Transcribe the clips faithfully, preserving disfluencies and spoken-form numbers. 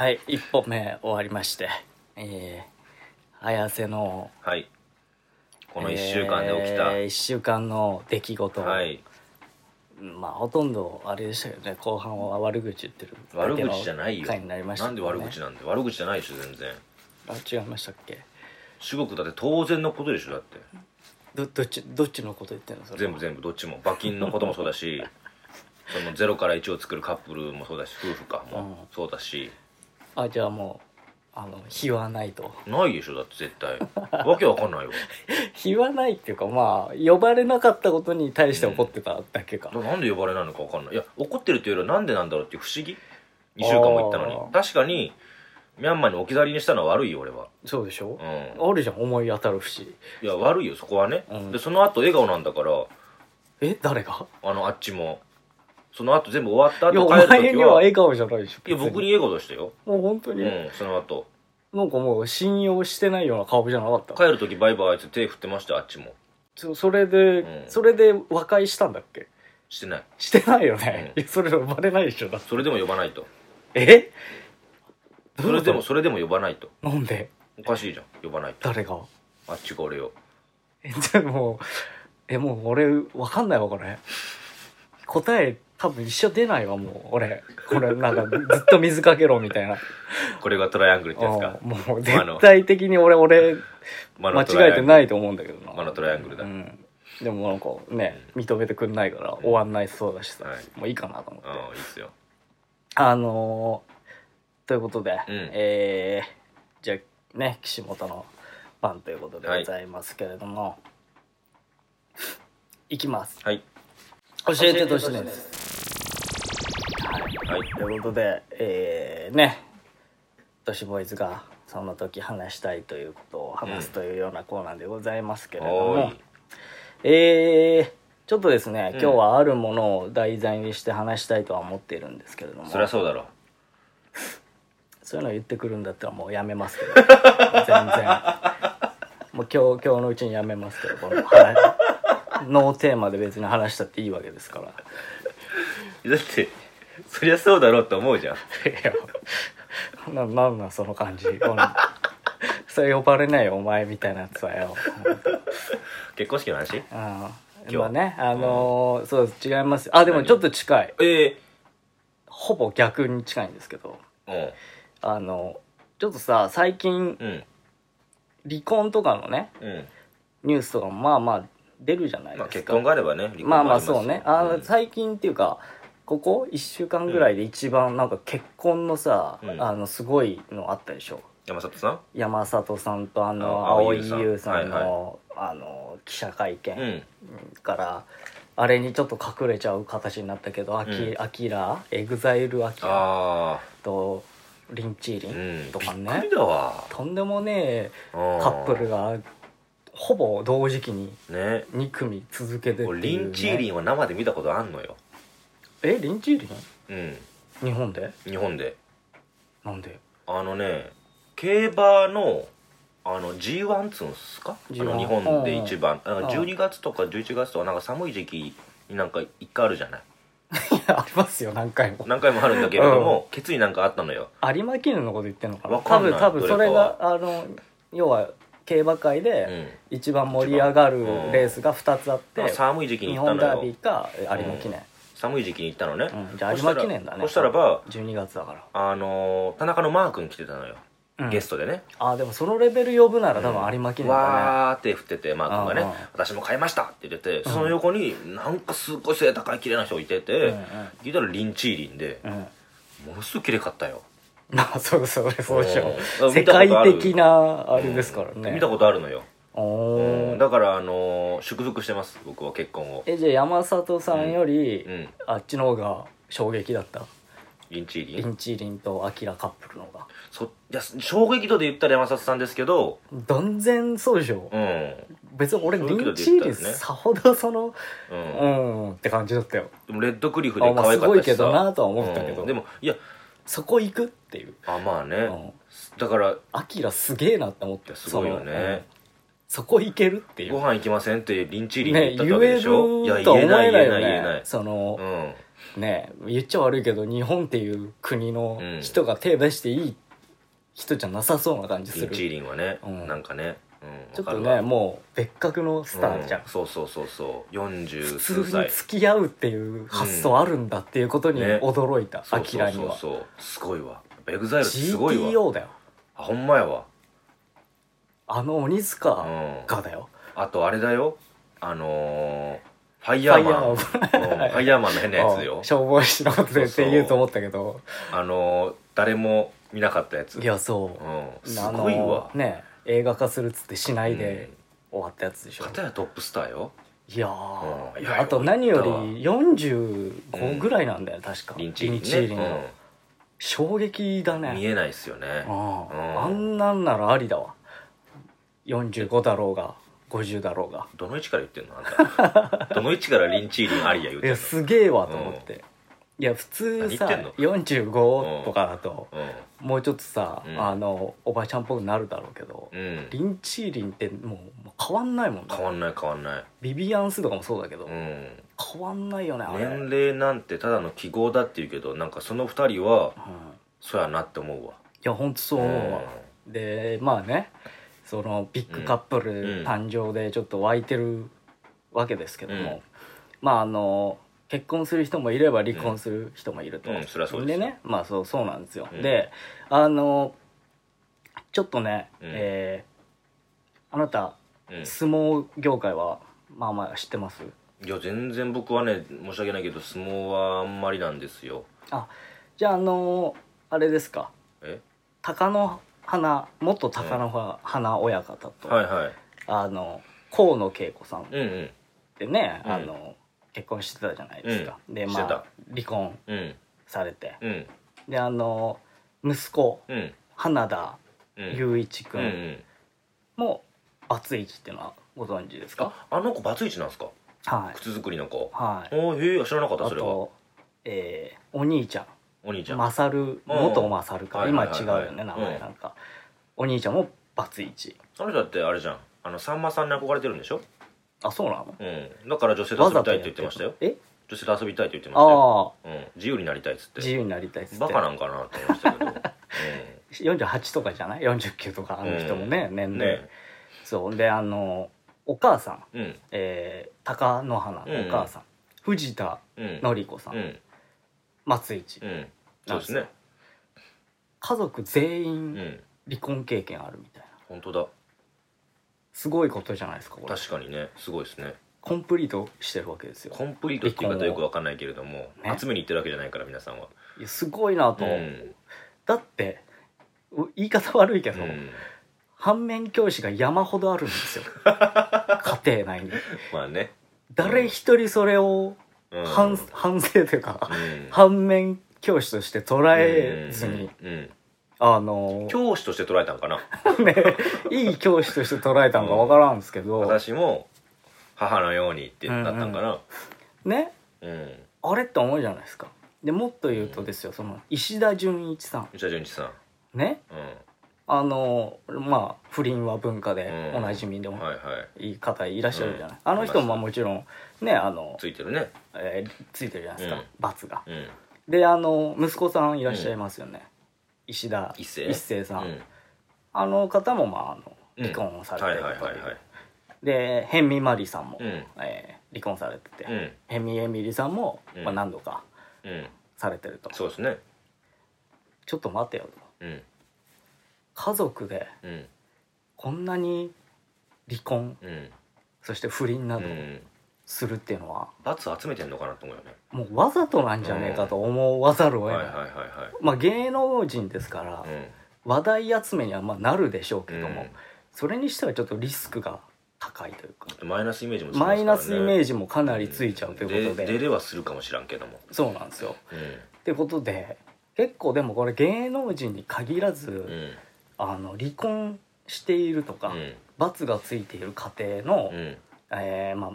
はい、一歩目終わりまして、えー、綾瀬の、 はい、このいっしゅうかんで起きた、 えー、いっしゅうかんの出来事、 はい、 まあほとんどあれでしたよね。後半は悪口言ってる悪口じゃないよ。 回になりましたね。 なんで悪口なんで。悪口じゃないでしょ全然。 あ、違いましたっけ。 至極だって当然のことでしょ。だってど, どっちどっちのこと言ってんのそれ。 全部全部どっちも馬琴のこともそうだしそのゼロからいちを作るカップルもそうだし、夫婦かもそうだし、 うん、あ、じゃあもうあの非はないと。 ないでしょだって絶対わけわかんないよ非はないっていうか、まあ呼ばれなかったことに対して怒ってただけか、 うん、なんで呼ばれないのかわかんない。いや怒ってるっていうよりはなんでなんだろうっていう不思議。にしゅうかんも行ったのに。確かにミャンマーに置き去りにしたのは悪いよ俺は。 そうでしょ、 うん、 あるじゃん思い当たる節。いや悪いよそこはね、 うん、 でその後笑顔なんだから。 え、誰が？ あのあっちもその後全部終わった後帰る時は。いやお前には笑顔じゃないでしょ。 いや僕に笑顔でしたよ。 もう本当に、 うん、その後なんかもう信用してないような顔じゃなかった？ 帰る時バイバイって手振ってましたよあっちも。 そ, それで、うん、それで和解したんだっけ？ してない。 してないよね、うん、いやそれ呼ばれないでしょ。だそれでも呼ばないと。 えそれでもそれでも呼ばないと。 なんで？ おかしいじゃん呼ばないと。 誰が？ あっちが俺を。 えじゃあもうえもう俺わかんないわこれ。答え多分一緒出ないわもう俺。これなんかずっと水かけろみたいなこれがトライアングルってやつか。 もう絶対的に俺俺間違えてないと思うんだけどな。 マのトライアングルだ、 うん、でもなんかね認めてくんないから終わんないそうだしさ、はい、もういいかなと思って。 ああいいっすよ。 あのー、ということで、 うん、 えー、じゃあね岸本の番ということでございますけれども、はい、いきます。 はい。 教えて都市伝です。はい、はい、ということで、えー、ね都市ボーイズがその時話したいということを話すというようなコーナーでございますけれども、うん、えー、ちょっとですね、うん、今日はあるものを題材にして話したいとは思っているんですけれども。 そりゃそうだろう。 そういうの言ってくるんだったらもうやめますけど全然もう今日今日のうちにやめますけど、この話ノーテーマで別に話したっていいわけですから。 だってそりゃそうだろうと思うじゃん。いやな、なんなんその感じ。それ呼ばれないよお前みたいなやつはよ。 結婚式の話？ あ今ねあのーうん、そう違います。あでもちょっと近い。 ええー、 ほぼ逆に近いんですけど、 うん、 あのちょっとさ最近、うん、離婚とかのね、うん、ニュースとかもまあまあ出るじゃないですか。 まあ、結婚があればね離婚もありますよ。まあまあそうね。あ、うん、最近っていうかここいっしゅうかんぐらいで一番なんか結婚のさ、うん、あのすごいのあったでしょ。 山里さん山里さんとあの蒼井優さんの、はいはい、あの記者会見から、うん、あれにちょっと隠れちゃう形になったけど、アキ、うん、アキラエグザイルアキラとリンチーリンとかね、うん、びっくりだわ。とんでもねえカップルがほぼ同時期にに組続けてっていう、ね、 リンチーリンは生で見たことあんのよ。 えリンチーリン？ うん日本で？ 日本で。 なんで？ あのね競馬のあの ジーワン っつうんすか、あの日本で一番なんかじゅうにがつとかじゅういちがつとかなんか寒い時期になんか一回あるじゃない。 いやありますよ何回も何回もあるんだけれども、うん、ケツになんかあったのよ。 有馬記念のこと言ってんのかな。 わかんない。 多分多分それがあの要は競馬界で一番盛り上がるレースがふたつあって、うん、 寒い時期に行ったのよ。 日本ダービーか有馬記念、うん、 寒い時期に行ったのね、 うん、じゃあ有馬記念だね。 そしたらばじゅうにがつだからあのー、田中のマー君来てたのよ、うん、ゲストでね。 あでもそのレベル呼ぶなら多分有馬記念だね、うん、 わーって振っててマー君がね、うんうん、私も買いましたって言ってて、うん、その横になんかすっごい背高い綺麗な人いてて、うんうん、聞いたらリンチーリンで、うん、ものすごい綺麗かったよ。 まあそうそうそうでしょ。世界的なあれですからね、 うん、見たことあるのよ。うん、だからあのー、祝福してます僕は結婚を。 えじゃあ山里さんより、うんうん、あっちの方が衝撃だった？ リンチーリンリンチーリンとアキラカップルの方が。 そいや衝撃度で言ったら山里さんですけど断然そうでしょ、うん、別に俺リンチーリンさほどそのうん、うん、って感じだったよ。 でもレッドクリフで可愛かったしさ、まあ、 すごいけどなとは思ったけど、 うん、でもいやそこ行くっていう。 あまあね、うん、だからアキラすげえなって思って。 すごいよね。 そこ行けるっていうご飯行きませんってリンチーリンね言ったってわけでしょ、 言えるとは思えないよ言えない言えないねその、 うん、 ね言っちゃ悪いけど日本っていう国の人が手出していい人じゃなさそうな感じする。 リンチーリンはね、 うん、 なんかね、うん、 ちょっとねもう別格のスターじゃん、 うん、そうそうそうそうよんじゅうすう普通に付き合うっていう発想あるんだっていうことに驚いた、アキラには。 そうそうそうそうすごいわ、エグザイルすごいわ。 ジーティーオー だよ、 あほんまやわ、 あの鬼塚がだよ、 うん、あとあれだよ、あのーファイヤーマン、ファイヤーマンの変なやつよ。 消防士のことでって言うと思ったけど、 あのー、誰も見なかったやつ。 いやそう、 うん、すごいわね、映画化するっつってしないで終わったやつでしょ。 片やトップスターよ。 いやー、うん、いやあと何よりよんじゅうごぐらいなんだよ、うん、確かリンチーリンね、 の、うん、衝撃だね。 見えないっすよね、 あ、うん、あんなんならありだわ。よんじゅうごだろうがごじゅうだろうが。 どの位置から言ってんのあんたどの位置からリンチーリンありや言うてんの。いやすげえわと思って、うん、いや普通さよんじゅうごとかだと、うん、もうちょっとさ、うん、あのおばちゃんっぽくなるだろうけど、うん、リンチーリンってもう変わんないもんね。 変わんない変わんない。 ビビアンスとかもそうだけど、うん、変わんないよねあれ。 年齢なんてただの記号だって言うけど、なんかそのふたりは、うん、そうやなって思うわ。 いやほんとそう思うわ、うん、でまあねそのビッグカップル誕生でちょっと湧いてるわけですけども、うん、まああの結婚する人もいれば離婚する人もいると、 うんうん、そりゃそうですでね、まあそうそうなんですよ、うん、であのちょっとね、うん、えー、あなた、うん、相撲業界はまあまあ知ってます？ いや全然僕はね申し訳ないけど相撲はあんまりなんですよ。 あじゃああのあれですか、 え貴乃花元貴乃花親方と、 うんはいはい、 あの河野恵子さんでね、 うんうん、 あの結婚してたじゃないですか、うん、でまあ離婚されて、うん、であの息子、うん、花田雄一君もバツイチっていうのはご存知ですか？ あ、あの子バツイチなんですか？はい、靴作りの子。はい。おへえ知らなかったそれは。あと、 えー、お兄ちゃんお兄ちゃんマサル元マサルか今違うよね名前なんか、うん、お兄ちゃんもバツイチ。 あの人だってあれじゃん、あのさんまさんに憧れてるんでしょ？ あそうなの？ うんだから女性と遊びたいって言ってましたよ。え女性と遊びたいって言ってましたよ。あ、うん、自由になりたいっつって。 自由になりたいっつってバカなんかなと思いましたけど、うん、 よんじゅうはちとかじゃない？よんじゅうきゅうとかあの人もね、うん、年齢、ね、そうであのお母さん、うんえー、貴乃花のお母さん、うん、藤田紀子さん、うん、松市、うん、 そうですね。 家族全員離婚経験あるみたいな、 うん、本当だすごいことじゃないですかこれ。 確かにねすごいですね。 コンプリートしてるわけですよ。 コンプリートっていう方よく分かんないけれども、ね、集めに行ってるわけじゃないから皆さんは。 いやすごいなと、うん、だって言い方悪いけど、うん、反面教師が山ほどあるんですよ家庭内に。 まあね誰一人それを反、うん、反省というか、うん、反面教師として捉えずに、うんうんうん、あのー、 教師として捉えたんかなね、いい教師として捉えたんか分からんですけど、 うん、私も母のようにってなったんかな、うんうん、ね、うん、あれって思うじゃないですか。でもっと言うとですよ、うん、その石田純一さん石田純一さんね、うん、あのまあ不倫は文化でおなじみでもいい方いらっしゃるじゃない、うんはいはい、あの人ももちろんねあのついてるね、 えー、ついてるじゃないですか、うん、罰が、 うん、 であの息子さんいらっしゃいますよね、うん、石田一生一生さん、うん、あの方もまああの離婚をされてるという、で辺見マリさんも、うんえー、離婚されてて、うん、辺見エミリさんも、まあ、何度かされてると、 そうですね。 ちょっと待ってよと、うん、家族でこんなに離婚、うん、そして不倫などするっていうのは、 罰集めてんのかなと思うよね。 もうわざとなんじゃねえかと思わざるを得ない。まあ芸能人ですから、うん、話題集めにはまあなるでしょうけども、うん、それにしてはちょっとリスクが高いというか、 マイナスイメージもつきますからね。マイナスイメージもかなりついちゃうということで、 うん、で出れはするかもしらんけども、 そうなんですよ、うん、ってことで結構でもこれ芸能人に限らず、うん、あの離婚しているとか、うん、罰がついている家庭の、うんえーまあ、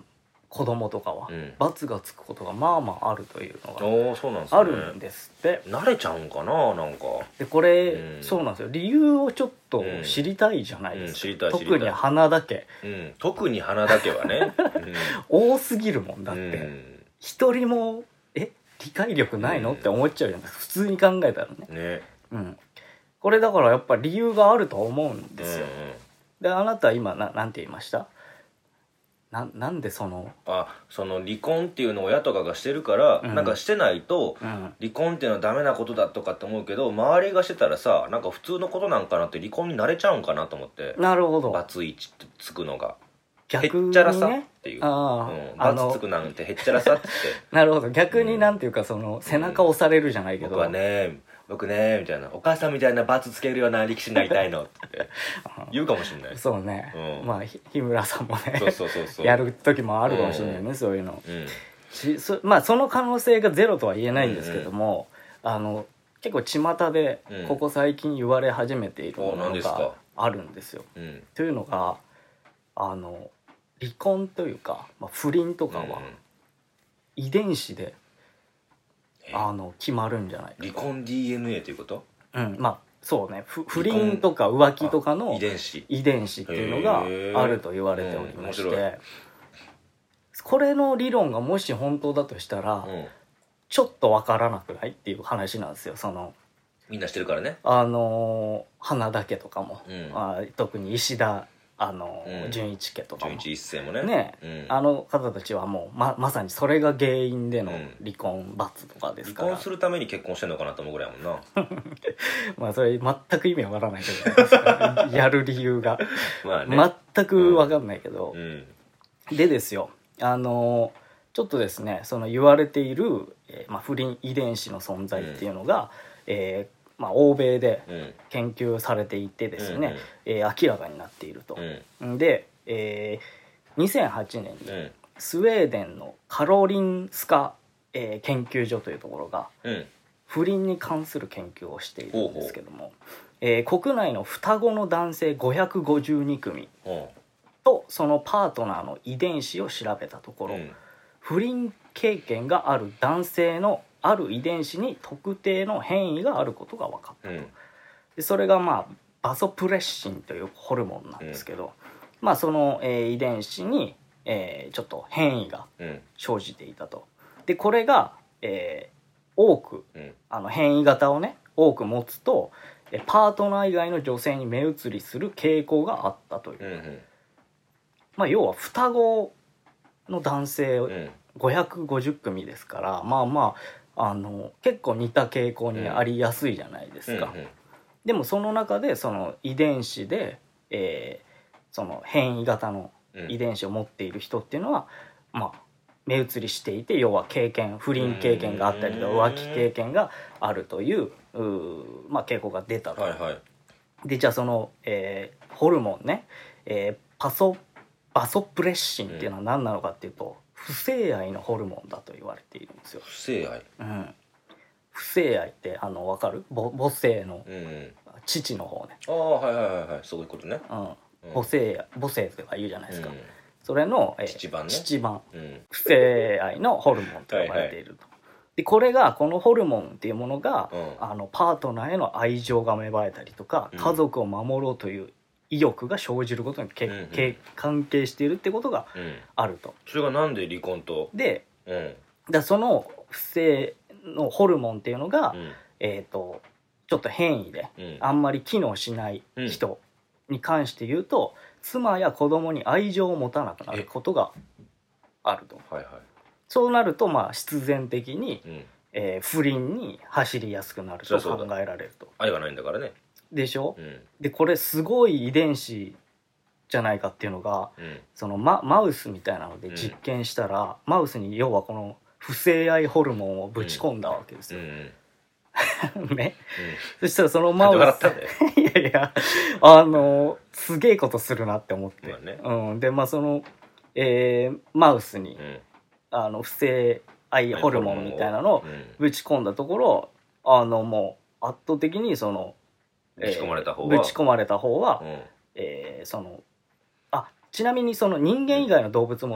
子供とかは、 うん、 罰がつくことがまあまああるというのおーそうなんですね、 があるんですって。 慣れちゃうんかな、なんかでこれ、 うん、 そうなんですよ。理由をちょっと知りたいじゃないですか、 うんうん、知りたい知りたい。 特に鼻だけ、 うん、特に鼻だけはね、 うん、多すぎるもんだって、うん、一人もえ理解力ないの、うん、って思っちゃうじゃないですか、普通に考えたらね。 ね、 うん、これだからやっぱ理由があると思うんですよ、うんうん、であなたは今ななんて言いました？な, なんでそのあその離婚っていうのを親とかがしてるから、うん、なんかしてないと、うん、離婚っていうのはダメなことだとかって思うけど、周りがしてたらさ、なんか普通のことなんかなって、離婚になれちゃうんかなと思って。 なるほど。 バツイチってつくのが逆に、ね、 へっちゃらさっていう、 あ、 うん、バツつくなんてへっちゃらさってなるほど、逆になんていうか、その背中押されるじゃないけど、 僕はね僕ねみたいな、お母さんみたいなバツつけるような力士になりたいのって言うかもしれない。 そうね、うん、まあ日村さんもね、 そうそうそうそうやる時もあるかもしれないね、うん、そういうの、 うん、 しそまあその可能性がゼロとは言えないんですけども、うんうん、あの結構巷でここ最近言われ始めているものがあるんですよ、うん、というのが、あの離婚というか、まあ、不倫とかは遺伝子で、うん、あの決まるんじゃないか。 離婚 ディーエヌエー ということ？ うん、まあそうね、不倫とか浮気とかの遺伝子遺伝子っていうのがあると言われておりまして、うん、これの理論がもし本当だとしたら、うん、ちょっとわからなくないっていう話なんですよ。そのみんなしてるからね、 あの花田家とかも、うん、あ特に石田あの、うん、純一家とかも純一一世もねね、うん、あの方たちはもう ま, まさにそれが原因での離婚罰とかですから、 離婚するために結婚してんのかなと思うぐらいやもんなまあそれ全く意味わからないけどやる理由がまあ、ね、 全くわかんないけど、 うん、 でですよ、あのちょっとですね、その言われている、えーまあ、不倫遺伝子の存在っていうのが、うん、えーまあ、欧米で研究されていてですね、うんうん、えー、明らかになっていると、うん、で、えー、にせんはちねんにスウェーデンのカロリンスカ、えー、研究所というところが、うん、不倫に関する研究をしているんですけども、ほうほう、えー、国内の双子の男性ごひゃくごじゅうにくみとそのパートナーの遺伝子を調べたところ、うん、不倫経験がある男性のある遺伝子に特定の変異があることが分かったと、うん、でそれがまあバソプレッシンというホルモンなんですけど、うん、まあその、えー、遺伝子に、えー、ちょっと変異が生じていたと。でこれが、えー、多く、うん、あの変異型をね多く持つとパートナー以外の女性に目移りする傾向があったという、うんうん、まあ要は双子の男性ごひゃくごじゅっくみですから、まあまああの結構似た傾向にありやすいじゃないですか、うんうんうん、でもその中でその遺伝子で、えー、その変異型の遺伝子を持っている人っていうのは、うん、まあ目移りしていて、要は経験不倫経験があったりと浮気経験があるという、う、まあ、傾向が出たと、はいはい、でじゃあその、えー、ホルモンね、えー、パソバソプレッシンっていうのは何なのかっていうと、不正愛のホルモンだと言われているんですよ。 不正愛、 うん、不正愛ってあの分かる？母母性の、うん、父の方ね。 ああはいはいはいはい、そういうことね、 うん、母性母性とか言うじゃないですか、うん、それの、えー、 父番ね、 父番、うん、不正愛のホルモンと呼ばれていると、はいはい、でこれがこのホルモンっていうものが、うん、あのパートナーへの愛情が芽生えたりとか、うん、家族を守ろうという意欲が生じることにけ、うんうん、関係しているってことがあると、うん、 それがなんで離婚とで、うん、だその不正のホルモンっていうのが、うん、えーと、ちょっと変異で、うん、あんまり機能しない人に関して言うと、うん、妻や子供に愛情を持たなくなることがあると、はいはい、そうなるとまあ必然的に、うん、えー、不倫に走りやすくなると考えられると。 愛がないんだからね。 でしょ、うん、でこれすごい遺伝子じゃないかっていうのが、うん、その マ, マウスみたいなので実験したら、うん、マウスに要はこの不正愛ホルモンをぶち込んだわけですよ、うんうん、ね、うん、そしたらそのマウスいやいやあのすげえことするなって思って、まあね、うん、でまあその、えー、マウスに、うん、あの不正愛ホルモンみたいなのをぶち込んだところ、あのもう圧倒的にそのぶち込まれた方は、 ぶち込まれた方は、うん、えー、そのあちなみにその人間以外の動物も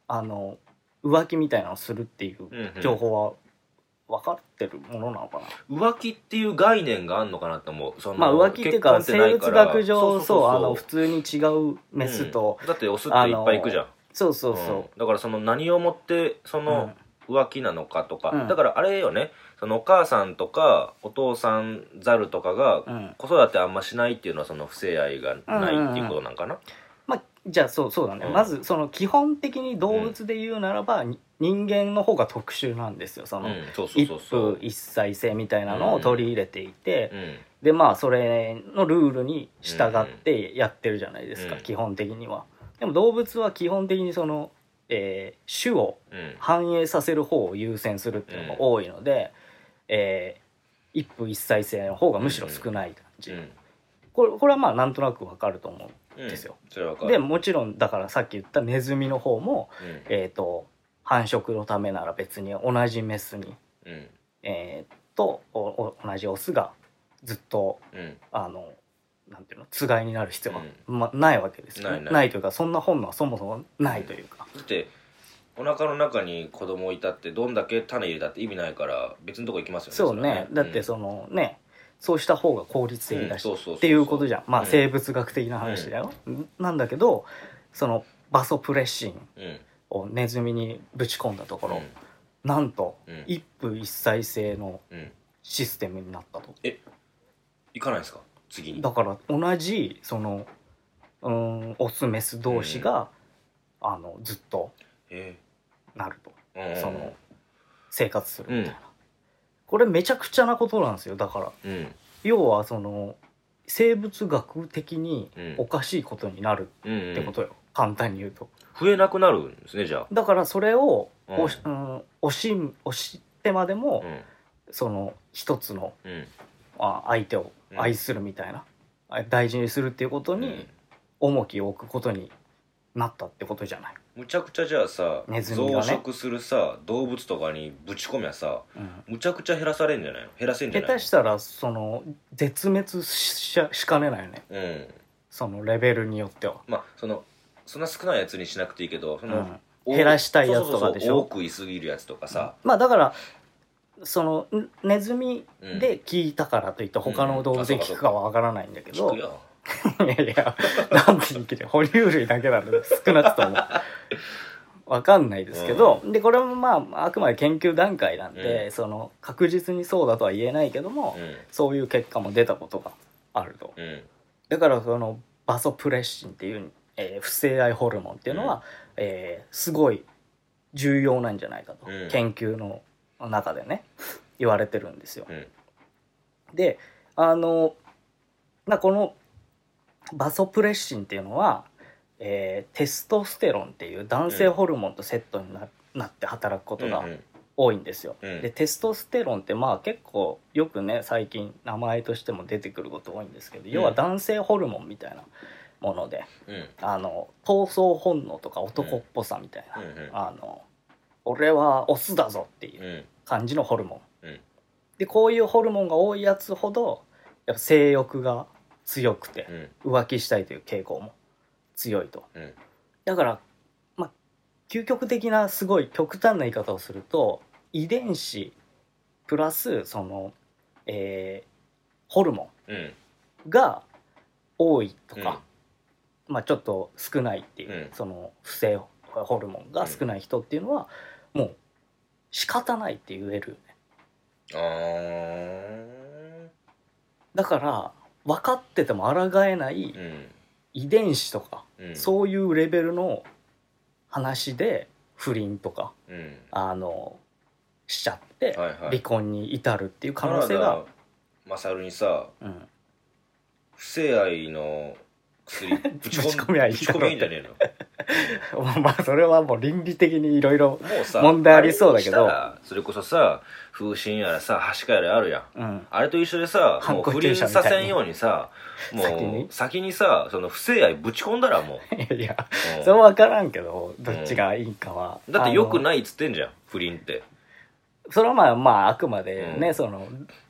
あの浮気みたいなのをするっていう情報は分かってるものなのかな、 うんうん、浮気っていう概念があるのかなと思う。そのまあ浮気っていうか生物学上そうあの普通に違うメスと、 うん、だってオスっていっぱいいくじゃん。 そうそうそう、うん、 だからその何をもってその浮気なのかとか、うん、だからあれよね、そのお母さんとかお父さんザルとかが子育てあんましないっていうのはその不正愛がないっていうことなんかな、うんうんうん、 まあじゃあそうそうだね、うん、まずその基本的に動物で言うならば、うん、人間の方が特殊なんですよ。その一夫一妻制みたいなのを取り入れていて、うんうん、でまあそれのルールに従ってやってるじゃないですか、うん、基本的には。でも動物は基本的にその、えー、種を反映させる方を優先するっていうのが多いので、うんえー、一夫一妻制の方がむしろ少ない感じ、うんうん、これ、これはまあなんとなくわかると思うんですよ、うん、でもちろんだからさっき言ったネズミの方も、うんえー、と繁殖のためなら別に同じメスに、うんえー、と同じオスがずっと、うん、あのなんていうのつがいになる必要が、うんま、ないわけですよ、ね、ないないないというかそんな本能はそもそもないというか、 うん、だってお腹の中に子供いたってどんだけ種入れたって意味ないから別のとこ行きますよね。 そうね、ねだってそのね、うん、そうした方が効率的だしっていうことじゃん。まあ生物学的な話だよ、うん、なんだけどそのバソプレッシンをネズミにぶち込んだところ、うん、なんと一夫一妻制のシステムになったと、うん、 え行かないですか次に。 だから同じそのうんオスメス同士が、うん、あのずっとなると、えー、その生活するみたいな、うん、これめちゃくちゃなことなんですよ。だから、うん、要はその生物学的におかしいことになるってことよ、うんうん、簡単に言うと増えなくなるんですね。じゃあだからそれをおし、うん、惜し惜してまでも、うん、その一つの、うん、あ相手を愛するみたいな、うん、大事にするっていうことに重きを置くことになったってことじゃない。 むちゃくちゃじゃあさ、ね、増殖するさ動物とかにぶち込みゃさ、うん、むちゃくちゃ減らされんじゃないの減らせんじゃないの。 下手したらその絶滅 し, しかねないよね、うん、そのレベルによっては。 まあそのそんな少ないやつにしなくていいけどその、 うん、減らしたいやつとかでしょ。そうそうそう多くいすぎるやつとかさ、 うん、まあだからそのネズミで聞いたからといって他の動物で聞くかはわからないんだけど、うんうん、聞くよいやいやなんで聞くよ哺乳類だけなので少なくともわかんないですけど、うん、でこれもまああくまで研究段階なんで、うん、その確実にそうだとは言えないけども、うん、そういう結果も出たことがあると、うん、だからそのバソプレッシンっていう、えー、不正愛ホルモンっていうのは、うんえー、すごい重要なんじゃないかと、うん、研究の中でね言われてるんですよ、うん、であのなこのバソプレッシンっていうのは、えー、テストステロンっていう男性ホルモンとセットに な,、うん、なって働くことが多いんですよ、うん、でテストステロンってまあ結構よくね最近名前としても出てくること多いんですけど、うん、要は男性ホルモンみたいなもので、うん、あの闘争本能とか男っぽさみたいな、うん、あの俺はオスだぞっていう感じのホルモン、うん、でこういうホルモンが多いやつほどやっぱ性欲が強くて、うん、浮気したいという傾向も強いと、うん、だから、まあ、究極的なすごい極端な言い方をすると遺伝子プラスその、えー、ホルモンが多いとか、うんまあ、ちょっと少ないっていう、うん、その不正ホルモンが少ない人っていうのは、うん、もう仕方ないって言えるよね。あだから分かってても抗えない遺伝子とか、うん、そういうレベルの話で不倫とか、うん、あのしちゃって離婚に至るっていう可能性が、はいはい、 マサルにさ、うん、不正愛の薬ぶち込みゃいいんじゃねえのまあそれはもう倫理的にいろいろ問題ありそうだけど、 それこそさ風疹やらさはしかやらあるやん、うん、あれと一緒でさもう不倫させんようにさもう先に先にさその不正愛ぶち込んだらもういや、うん、それ分からんけどどっちがいいかは、 うん、だってよくないっつってんじゃん不倫って。 それはまあまああくまでね、うん、その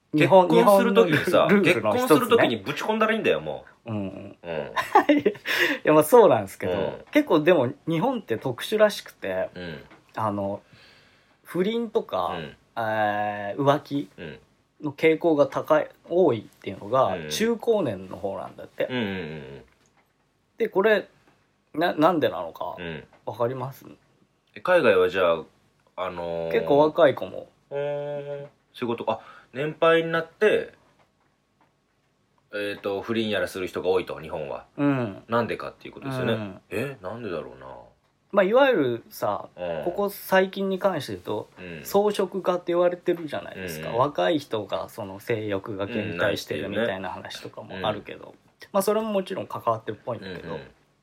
結婚するときにさ、結婚するときにぶち込んだらいいんだよもう。うんうん。 いやまあそうなんですけど、うん、結構でも日本って特殊らしくて、うん、あの不倫とか、うん、えー、浮気の傾向が高い多いっていうのが中高年の方なんだって。うんうんうん、でこれななんでなのかわかります？ 海外はじゃあ、あのー、 結構若い子も仕事あ年配になってえーと不倫やらする人が多いと日本は、うん、なんでかっていうことですよね、うん、えなんでだろうな。 まあいわゆるさ、うん、ここ最近に関して言うと、うん、草食化って言われてるじゃないですか、うん、若い人がその性欲が減退してるみたいな話とかもあるけど、うんね、まあそれももちろん関わってるっぽいんだけど、うんうん、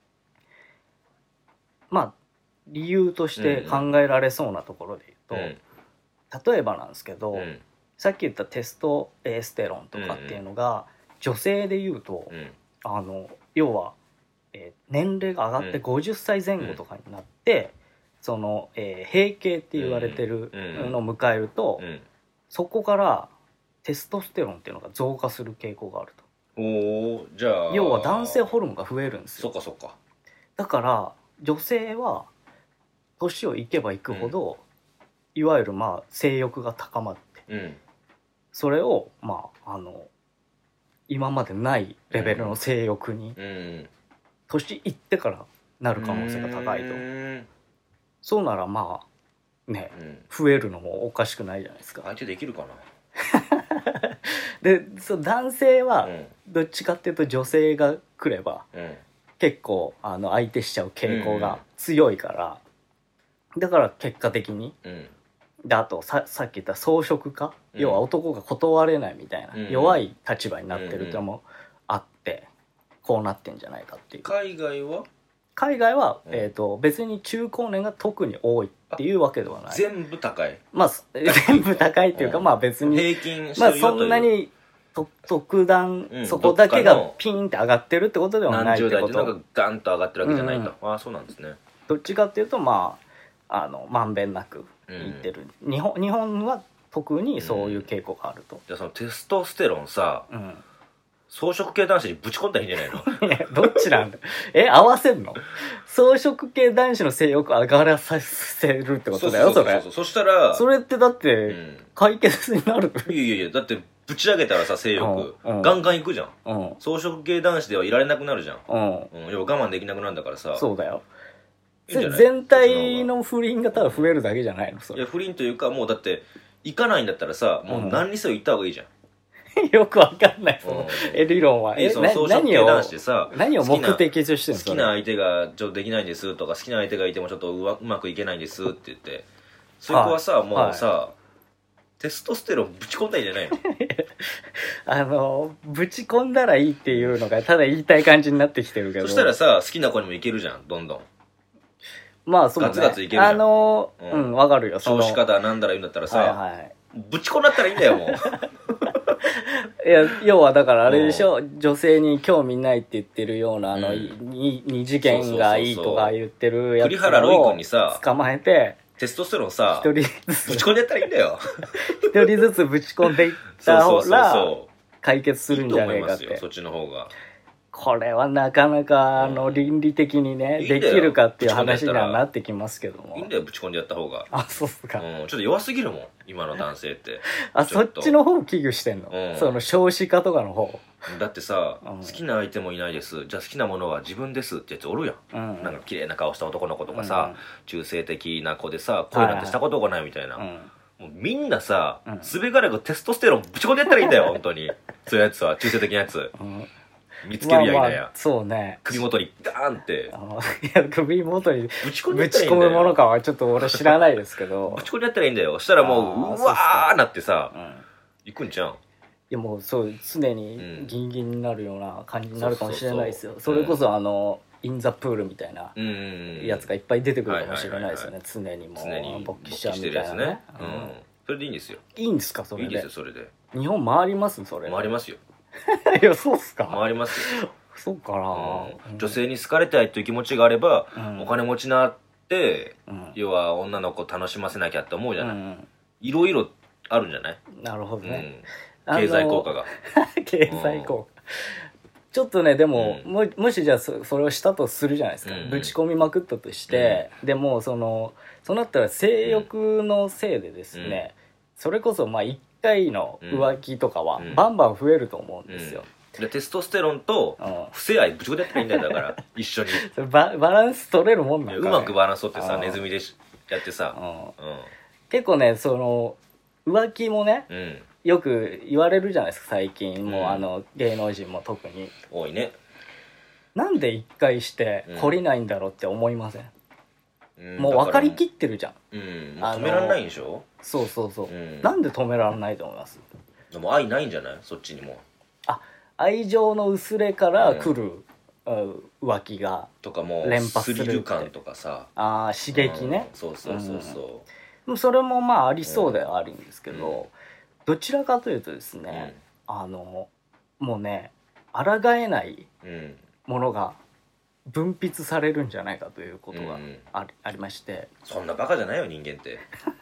まあ理由として考えられそうなところで言うと、うん、例えばなんですけど、うん、さっき言ったテストステロンとかっていうのが、うんうん、女性で言うと、うん、あの要は、えー、年齢が上がってごじゅっさいぜん後とかになって、うん、その、えー、閉経って言われてるのを迎えると、うんうん、そこからテストステロンっていうのが増加する傾向があると。 おじゃあ要は男性ホルモンが増えるんですよ。 そっかそっか。 だから女性は年をいけばいくほど、うん、いわゆるまあ性欲が高まって、うん、それをまああの今までないレベルの性欲に、うん、年いってからなる可能性が高いと、うん、そうならまあね、うん、増えるのもおかしくないじゃないですか。 相手できるかなでそう男性はどっちかっていうと女性が来れば、うん、結構あの相手しちゃう傾向が強いから、うん、だから結果的に、うん、であと さ, さっき言った草食化、うん、要は男が断れないみたいな、うん、弱い立場になってるっていうのもあって、こうなってんじゃないかっていう。 海外は海外は、うんえー、と別に中高年が特に多いっていうわけではない。 全部高い、 まあ全部高いっていうか、うん、まあ別に平均まあそんなにと特段、うん、そこだけがピンって上がってるってことではないってこと。何十代っていうのがガンと上がってるわけじゃないと、うんうん、ああそうなんですね。 どっちかっていうとまああのまんべんなくいってる、うん、日本日本は特にそういう傾向があると、うん、 じゃあそのテストステロンさ、うん草食系男子にぶち込んだらいいんじゃないの？ いやどっちなんだえ合わせんの？草食系男子の性欲上がらさせるってことだよ。それそしたらそれってだって解決になる、 うん、いやいやいやだってぶち上げたらさ性欲、うん、ガンガンいくじゃん、うん、草食系男子ではいられなくなるじゃん、うんうん、要は我慢できなくなるんだからさ。 そうだよ。いい全体の不倫がただ増えるだけじゃないの？それいや不倫というかもうだって行かないんだったらさもう何にせよ行った方がいいじゃん、 よくわかんないその、うん、理論は。 えその草食系男子でさ何を目的としてるの？ 好きな相手がちょっとできないんですとか好きな相手がいてもちょっとう, うまくいけないんですって言ってそういう子はさ、はい、もうさ、はい、テストステロンぶち込んだらいいんじゃないの？ あのぶち込んだらいいっていうのがただ言いたい感じになってきてるけどそしたらさ好きな子にもいけるじゃんどんどん。 まあそうねガツガツいけるじゃん。 あのうんわ、うん、かるよ。 少子化だなんだら言うんだったらさ、 はいはい、 ぶち込んだったらいいんだよもういや要はだからあれでしょ、女性に興味ないって言ってるようなあの、うん、二次元がいいとか言ってるやつを栗原ロイ君にさ捕まえてテストステロンさ一人ずつぶち込んでやったらいいんだよ一人ずつぶち込んでいった方が解決するんじゃねえかって。いいと思いますよそっちの方が。 これはなかなかあの倫理的にね、うん、できるかっていう話にはなってきますけども。 いいんだよぶち込んでやった方が。 あそうっすか、 うん、ちょっと弱すぎるもん今の男性ってあそっちの方を危惧してんの、うん、その少子化とかの方だってさ、うん、好きな相手もいないですじゃあ好きなものは自分ですってやつおるやん、うん、なんか綺麗な顔した男の子とかさ、うん、中性的な子でさ恋なんてしたことがないみたいな、はいはい、もうみんなさ、うん、すべからくテストステロンぶち込んでやったらいいんだよ本当にそういうやつは中性的なやつ、うん見つけるやいなや、まあ、 そうね首元にダーンってあのいや首元にぶち込むものかはちょっと俺知らないですけどぶち込んでやったらいいんだよ。そしたらもううわーなってさ、うん、行くんじゃん。いやもうそう常にギンギンになるような感じになるかもしれないですよ。それこそあのインザプールみたいなやつがいっぱい出てくるかもしれないですよね。常にもう勃起しちゃうみたいなね、 うん、それでいいんですよ。 いいんですかそれで。 いいですよそれで。 日本回りますそれ。 回りますよいやそうっすか。 回りますよそうかな、 うん、女性に好かれたいという気持ちがあれば、うん、お金持ちになって、うん、要は女の子楽しませなきゃって思うじゃない、うん、いろいろあるんじゃない。 なるほどね、 経済効果が経済効果ちょっとねでも、うん、も, もしじゃあ そ, それをしたとするじゃないですか、うんうん、ぶち込みまくったとして、うん、でもそのそうなったら性欲のせいでですね、うん、それこそまあいっかいの浮気とかはバンバン増えると思うんですよ、 うんうん、でテストステロンと不正愛ぶち込んでやったらいいんだよだから一緒にバ, バランス取れるもんなんか、ね、 うまくバランス取ってさネズミでやってさ、うんうん、結構ねその浮気もね、うんよく言われるじゃないですか最近もう、うん、あの芸能人も特に多いね。 なんで一回して懲りないんだろうって思いません、うん、もう分かりきってるじゃん、 うん、止めらんないんでしょ。 そうそうそう、うん、なんで止めらんないと思います。 でも愛ないんじゃないそっちにも。 あ愛情の薄れから来る、うん、浮気がとかも連発するってスリル感とかさあ刺激ね、 うん、そうそうそうそう、 うん、それもまあありそうではあるんですけど、うんどちらかというとですね、うん、あのもうね抗えないものが分泌されるんじゃないかということがあ り,、うん、ありまして。 そんなバカじゃないよ人間って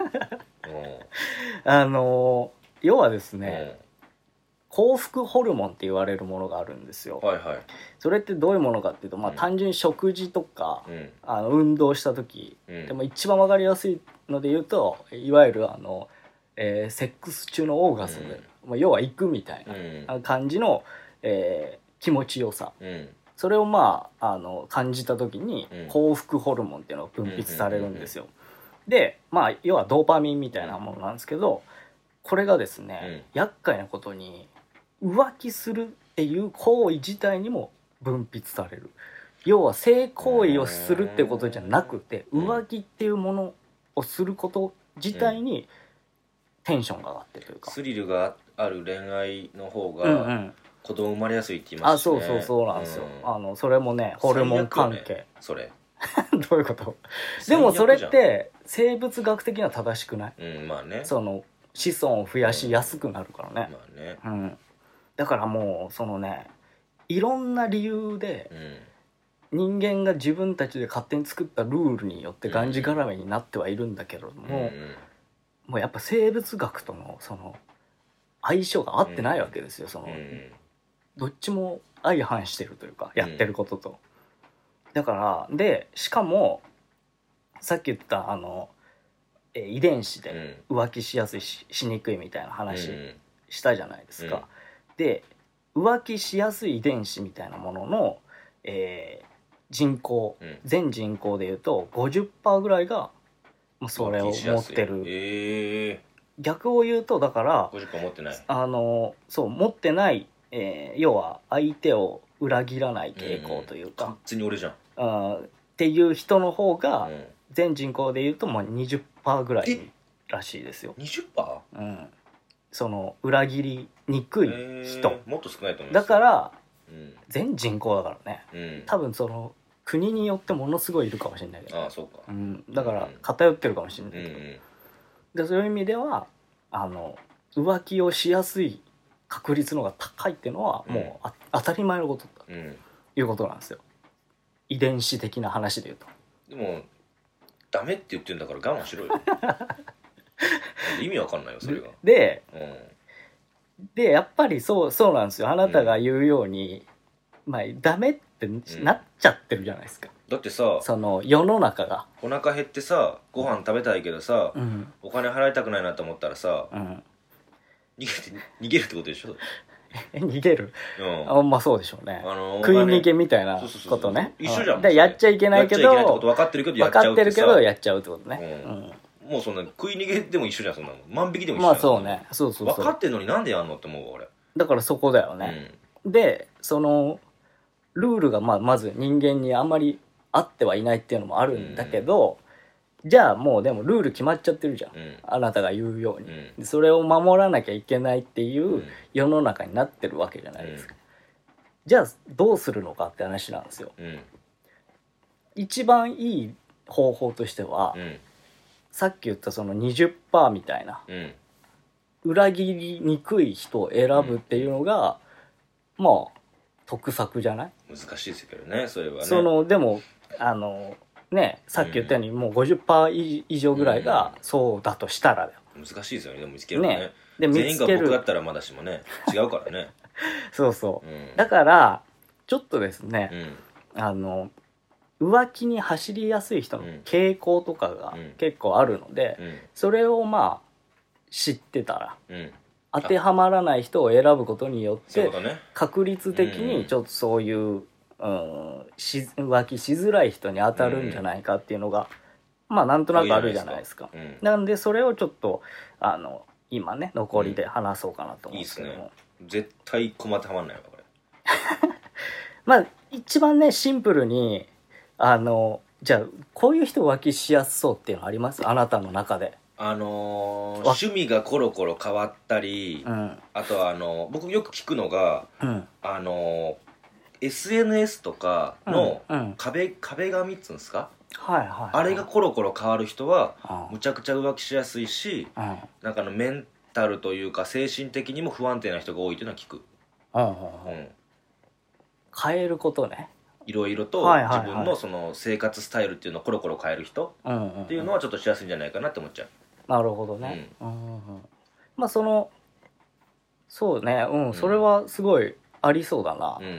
あの要はですね、うん、幸福ホルモンって言われるものがあるんですよ、 はいはい、 それってどういうものかっていうと、まあ、単純に食事とか、うん、あの運動した時、うん、でも一番わかりやすいので言うといわゆるあのえー、セックス中のオーガズム、うん、要は行くみたいな感じの、えー、気持ちよさ、うん、それをまあ、あの感じた時に幸福ホルモンっていうのが分泌されるんですよ。でまあ要はドーパミンみたいなものなんですけどこれがですね、うん、厄介なことに浮気するっていう行為自体にも分泌される。要は性行為をするってことじゃなくて浮気っていうものをすること自体に、うんテンションが上がってというかスリルがある恋愛の方が子供生まれやすいって言いますしね、 うんうん、あそうそうそうなんですよ、うん、あのそれもねホルモン関係、ね、 それどういうことでもそれって生物学的には正しくない、 うんまあね、 その子孫を増やしやすくなるからね、 うんまあねうん、だからもうそのねいろんな理由で、うん、人間が自分たちで勝手に作ったルールによってがんじがらめになってはいるんだけれども、うんうんもうやっぱ生物学とのその相性が合ってないわけですよ、そのどっちも相反してるというかやってることと、だからでしかもさっき言ったあのえ遺伝子で浮気しやすい し, しにくいみたいな話したじゃないですか、で浮気しやすい遺伝子みたいなものの、えー、人口全人口でいうと ごじゅっパーセント ぐらいがそれを持ってる、 えー、 逆を言うとだからごじゅっパーセント 持ってないあのそう持ってない、えー、要は相手を裏切らない傾向というか、 完全に俺じゃんあっていう人の方が、うん、全人口で言うとまあ にじゅっパーセント ぐらいらしいですよ。 にじゅっパーセント？ うん、その裏切りにくい人、えー、もっと少ないと思います。 だから、うん、全人口だからね、うん、多分その国によってものすごいいるかもしれないけど、 ああそうか、 うん、だから偏ってるかもしれないけど、うんうん、でそういう意味ではあの浮気をしやすい確率の方が高いっていうのはもう、うん、当たり前のことだということなんですよ、遺伝子的な話でいうと。 でもダメって言ってるんだから我慢しろよ意味わかんないよそれが。 で、うん、でやっぱりそうそうなんですよ。あなたが言うように、うん、まあダメってなっちゃってるじゃないですか、 だってさその世の中がお腹減ってさご飯食べたいけどさ、うん、お金払いたくないなと思ったらさ、うん、逃げて逃げるってことでしょえ逃げる、うん、あまあそうでしょうね、 あの食い逃げみたいなことね。 一緒じゃん。 でやっちゃいけないけどやっちゃいけないってこと分かってるけどやっちゃうってさ分かってるけどやっちゃうってことね、うんうん、もうそんな食い逃げでも一緒じゃん。そんなの万引きでも一緒じゃん。 まあそうね、そうそうそう分かってんのになんでやんのって思うわ俺。 だからそこだよね、うん、でそのルールがまあまず人間にあんまり合ってはいないっていうのもあるんだけど、うん、じゃあもうでもルール決まっちゃってるじゃん、うん、あなたが言うように、うん、それを守らなきゃいけないっていう世の中になってるわけじゃないですか、うん、じゃあどうするのかって話なんですよ、うん、一番いい方法としては、うん、さっき言ったその にじゅっパーセント みたいな、うん、裏切りにくい人を選ぶっていうのが、うん、まあ得策じゃない？ 難しいですけどねそれはね。 そのでもあのねさっき言ったように、うん、もう ごじゅっパーセント 以上ぐらいがそうだとしたらだよ、 難しいですよねでも見つけるのねねで全員が僕だったらまだしもね違うからねそうそう、 うん、 だからちょっとですね、 うん、 あの浮気に走りやすい人の傾向とかが結構あるので、 うんうん、 それをまあ知ってたら、 うん、 当てはまらない人を選ぶことによって、 ね、 確率的にちょっとそういう、うん、し浮気しづらい人に当たるんじゃないかっていうのが、うん、まあなんとなくあるじゃないですか。うん、なんでそれをちょっとあの今ね残りで話そうかなと思うんですけども、うん、いいですね。絶対コマ当てはまんないわこれまあ一番ねシンプルにあのじゃあこういう人浮気しやすそうっていうのあります？あなたの中で。 あのー、趣味がコロコロ変わったり、うん、あとはあの僕よく聞くのが、うん、あのー、エスエヌエス とかの壁、うん、壁紙っつうんですか、 はいはいはい、 あれがコロコロ変わる人はむちゃくちゃ浮気しやすいし、うん、なんかのメンタルというか精神的にも不安定な人が多いというのは聞く、うんうんうん、 変えることね、 いろいろと自分のその生活スタイルっていうのをコロコロ変える人っていうのはちょっとしやすいんじゃないかなって思っちゃう。 なるほどね、うんうんうん、まあそのそうね、うん、うん、それはすごいありそうだな、うん、うん、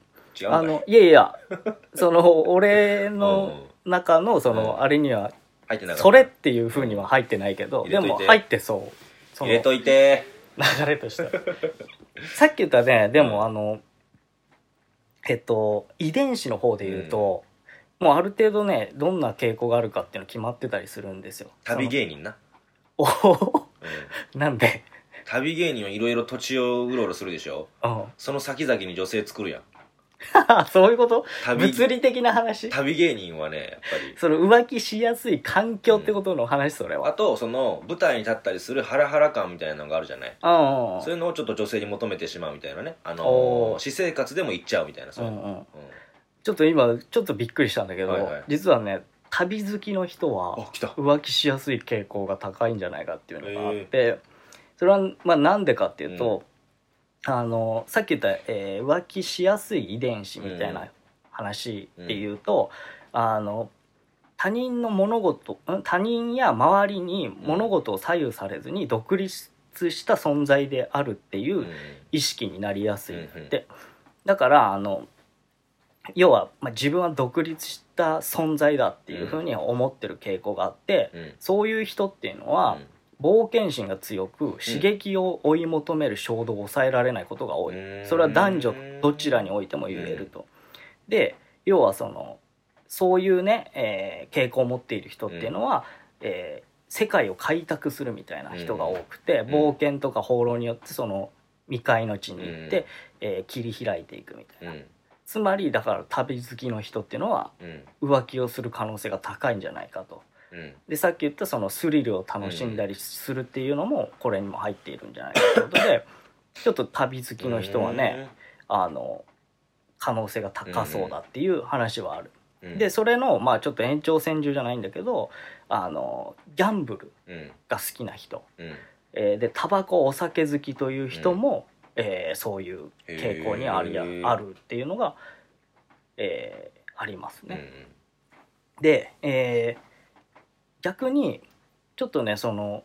違うあのいやいやその俺の中のそのあれには入ってなかった、 それっていうふうには入ってないけど、うん、でも入ってそう、そ入れといて流れとしてさっき言ったね、でもあのえっと遺伝子の方で言うと、うん、もうある程度ねどんな傾向があるかっていうの決まってたりするんですよ。 旅芸人なおお、うん、なんで旅芸人はいろいろ土地をうろうろするでしょ、うん、その先々に女性作るやんそういうこと？物理的な話？ 旅芸人はねやっぱりその浮気しやすい環境ってことの話、それは、 うん、あとその舞台に立ったりするハラハラ感みたいなのがあるじゃない、うん、そういうのをちょっと女性に求めてしまうみたいなね、あのー、私生活でも行っちゃうみたいな、そういうの、うんうん、 ちょっと今ちょっとびっくりしたんだけど、はいはい、実はね旅好きの人は浮気しやすい傾向が高いんじゃないかっていうのがあって、それはまあなんでかっていうと、うん、あのさっき言った、えー、浮気しやすい遺伝子みたいな話で言うと、うん、あの他人の物事他人や周りに物事を左右されずに独立した存在であるっていう意識になりやすいって、だからあの要は、まあ、自分は独立した存在だっていうふうに思ってる傾向があって、うん、そういう人っていうのは、うん、冒険心が強く刺激を追い求める衝動を抑えられないことが多い、うん、それは男女どちらにおいても言えると、うん、で要はそのそういうね、えー、傾向を持っている人っていうのは、うん、えー、世界を開拓するみたいな人が多くて、うん、冒険とか放浪によってその未開の地に行って、うん、えー、切り開いていくみたいな、うん、つまりだから旅好きの人っていうのは浮気をする可能性が高いんじゃないかと、うん、でさっき言ったそのスリルを楽しんだりするっていうのもこれにも入っているんじゃないかということでちょっと旅好きの人はね、あの可能性が高そうだっていう話はある、うん、でそれのまあちょっと延長線上じゃないんだけど、あのギャンブルが好きな人、うん、えー、でタバコお酒好きという人も、うん、えー、そういう傾向にあり、あるっていうのが、えー、ありますね、うん、で、えー、逆にちょっとねその、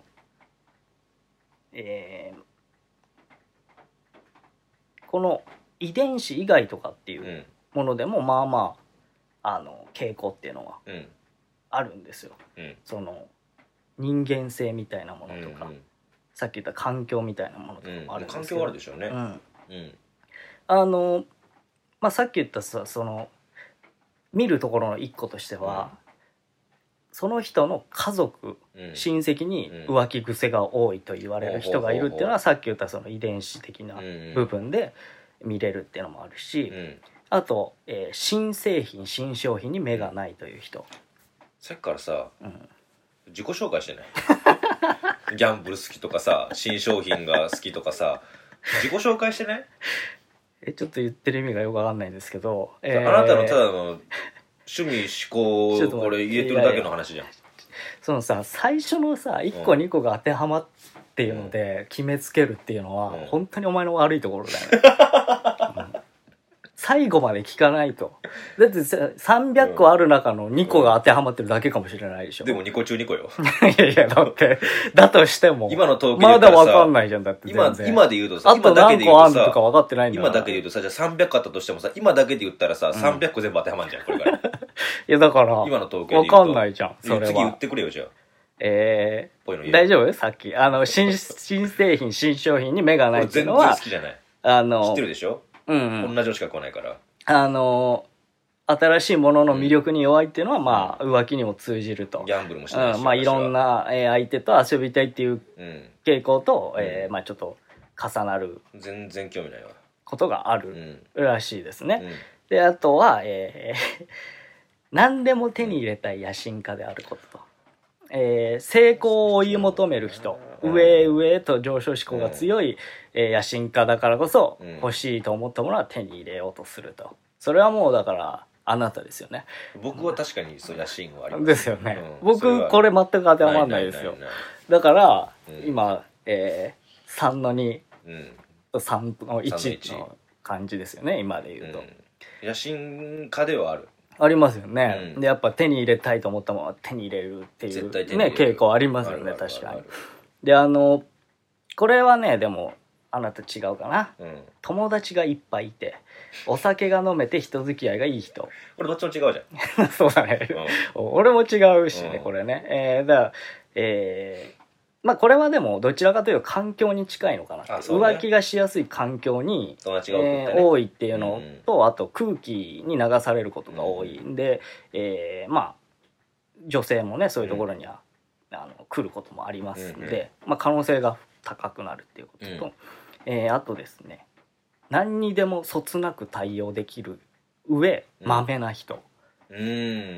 えー、この遺伝子以外とかっていうものでもまあまああの傾向っていうのはあるんですよ、うん、その人間性みたいなものとか、うんうん、さっき言った環境みたいなものとかもあるんですけど、うん、 環境はあるでしょうね、うんうん、 あのまあさっき言ったさその見るところの一個としては、うん、その人の家族、うん、親戚に浮気癖が多いと言われる人がいるっていうのは、さっき言ったその遺伝子的な部分で見れるっていうのもあるし、うん、あと、えー、新製品新商品に目がないという人、 さっきからさ、うん、自己紹介してないギャンブル好きとかさ新商品が好きとかさ自己紹介してねえちょっと言ってる意味がよくわかんないんですけど、 えー、あなたのただの趣味思考これ言えてるだけの話じゃん。 そのさ最初のさいっこにこが当てはまっていうので決めつけるっていうのは、うん、本当にお前の悪いところだよね、うん、 最後まで聞かないと。だってさんびゃっこある中のにこが当てはまってるだけかもしれないでしょ。 でもにこ中にこよ。 いやいや、だって、だとしても。 今の統計で言ったらさ。 まだわかんないじゃん、だって全然。 今、今で言うとさ、 あと何個あるのか分かってないんだ今だけで言うとさ、じゃあさんびゃっこあったとしてもさ、今だけで言ったらさ、さんびゃっこ全部当てはまんじゃん、これから。いや、だから、 今の統計で言うと。わかんないじゃん、それは。 次言ってくれよ、じゃあ。 えー、大丈夫さっき。あの、新、新製品、新商品に目がないっていうのは。 全然好きじゃない。 あの、 知ってるでしょ？うん、うん。同じのしか来ないから。 あの、新しいものの魅力に弱いっていうのは、まあ、浮気にも通じると。 ギャンブルもしないし。 うん、まあ、いろんな、えー、相手と遊びたいっていう傾向と、うん、えー、まあ、ちょっと重なる。 全然興味ないわ。 ことがあるらしいですね。 うん、 で、あとは、えー、何でも手に入れたい野心家であることと。えー、成功を追い求める人、上へ上へと上昇志向が強い、えー、野心家だからこそ、欲しいと思ったものは手に入れようとすると。それはもうだからあなたですよね。 僕は確かにそういう野心はあります。 ですよね。うん、僕これ全く当てはまらないですよ。だから、うん、今、えー、さんのに、うん、さんのいちの感じですよね、今で言うと。 うん、野心家ではある。 ありますよね、うん、でやっぱ手に入れたいと思ったものは手に入れるっていうね傾向ありますよね。確かに。であのこれはねでもあなた違うかな、うん、友達がいっぱいいてお酒が飲めて人付き合いがいい人。 これどっちも違うじゃん。 そうだね、うん、俺も違うしね、うん、これね、えー、だからえーまあこれはでもどちらかというと環境に近いのかな、ね、浮気がしやすい環境に、 友達が多くてね、 えー、多いっていうのと、うん、あと空気に流されることが多いんで、うん、えー、まあ女性もねそういうところには、うん、あの来ることもありますんで、うん、まあ、可能性が高くなるっていうことと、うん、えー、あとですね何にでもそつなく対応できる上まめな人、 うん、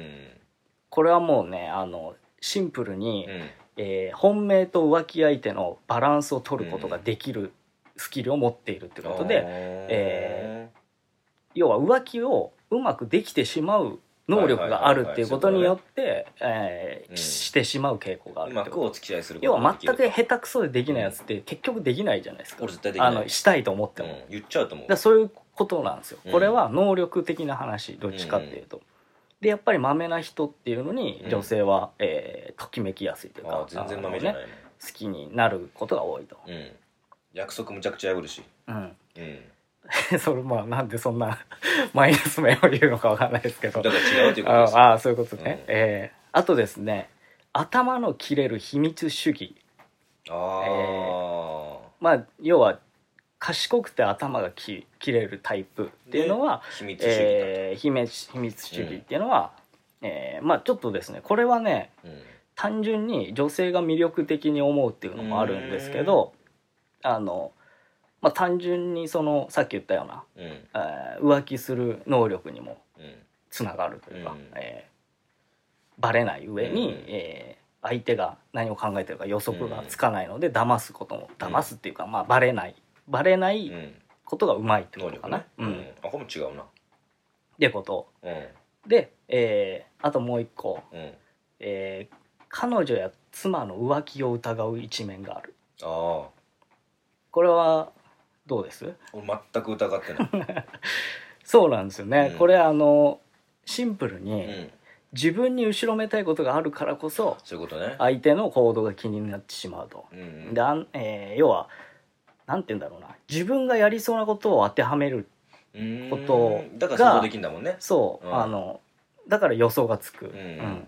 これはもうねあのシンプルに、うんえー、本命と浮気相手のバランスを取ることができるスキルを持っているということで、うんえー、要は浮気をうまくできてしまう能力があるっていうことによってしてしまう傾向があるってこと。 うまくお付き合いすることができる。要は全く下手くそでできないやつって結局できないじゃないですか。 俺絶対できない。 あのしたいと思っても、 うん、言っちゃうと思う。 だそういうことなんですよ、うん、これは能力的な話どっちかっていうと、うんでやっぱりマメな人っていうのに女性は、うんえー、ときめきやすいというか、 あ全然マメじゃない、ね、 好きになることが多いと、 うん、約束むちゃくちゃ破るし、 うんうん、それまあなんでそんなマイナス面を言うのかわかんないですけどだから違うということです。 ああそういうことね、うんえー、あとですね頭の切れる秘密主義。 あ、えー、 まあ要は賢くて頭が切れるタイプっていうのは秘密主義だ、えー、秘密、秘密主義っていうのは、うんえー、まあちょっとですねこれはね、うん、単純に女性が魅力的に思うっていうのもあるんですけどあの、まあ、単純にそのさっき言ったような、うんえー、浮気する能力にもつながるというか、うんえー、バレない上に、うんえー、相手が何を考えてるか予測がつかないので騙すことも騙すっていうか、まあ、バレないバレないことがうまいってことかな、 うんねうん、あこれも違うなってこと、うん、で、えー、あともう一個、うんえー、彼女や妻の浮気を疑う一面がある。 あこれはどうです？ 俺全く疑ってないそうなんですよね、うん、これあのシンプルに、うん、自分に後ろめたいことがあるからこそそういうことね相手の行動が気になってしまうと、うんうん、であん、えー、要はなんて言うんだろうな自分がやりそうなことを当てはめることがだから想像できるんだもんね。 そう、うん、あのだから予想がつく、うんうん、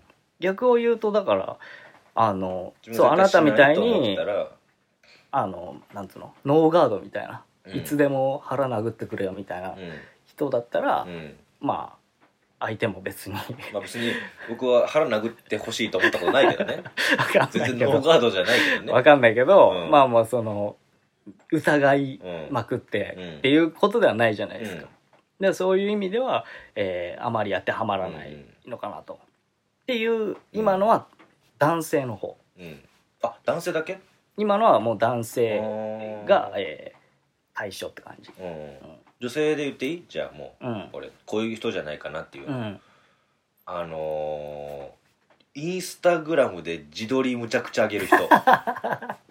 逆を言うとだからあのそうあなたみたいにあのなんつうのノーガードみたいな、うん、いつでも腹殴ってくれよみたいな人だったら、うん、まあ相手も別にまあ別に僕は腹殴ってほしいと思ったことないけどね全然ノーガードじゃないけどね分かんないけど、うん、まあまあその疑いまくってっていうことではないじゃないですか、うん、でそういう意味では、えー、あまり当てはまらないのかなと、うん、っていう今のは男性の方、 うん、あ男性だけ今のはもう男性が、えー、対象って感じ、うんうん、 女性で言っていいじゃあもう、うん、俺こういう人じゃないかなっていう、うん、あのー、インスタグラムで自撮りむちゃくちゃ上げる人